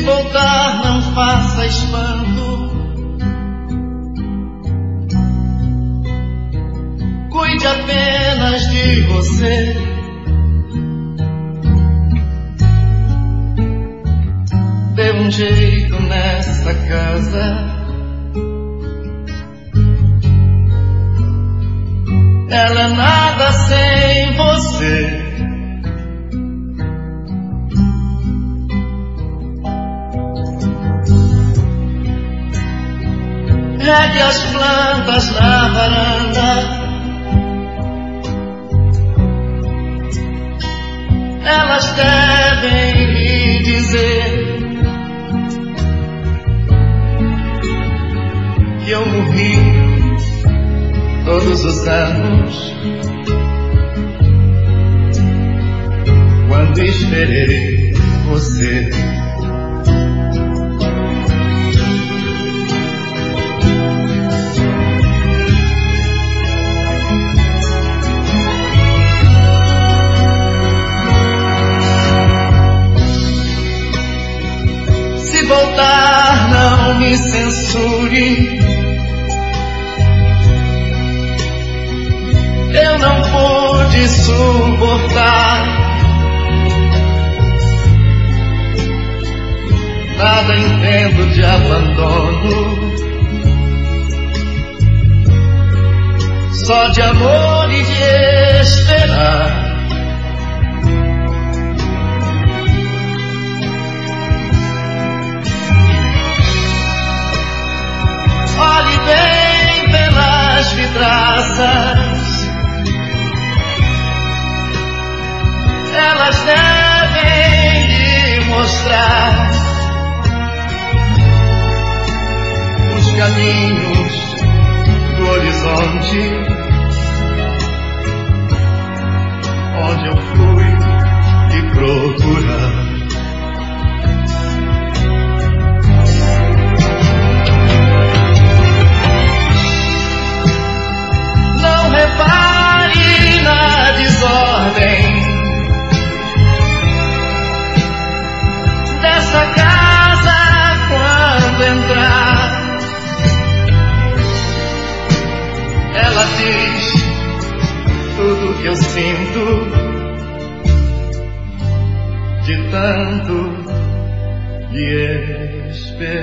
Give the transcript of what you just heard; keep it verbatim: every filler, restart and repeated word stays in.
voltar, não faça espanto. Cuide apenas de você. Dê um jeito nessa casa. Ela é nada sem você. Regue as plantas na varanda. Elas devem lhe dizer que eu morri todos os anos quando esperei você. Se voltar, não me censure. Eu não pude suportar. Nada entendo de abandono, só de amor e de esperar. Olhe bem pelas vidraças, elas devem lhe mostrar os caminhos do horizonte, onde eu fui te procurar. Não repare na desordem dessa casa quando entrar. Ela diz tudo que eu sinto, de tanto lhe esperar.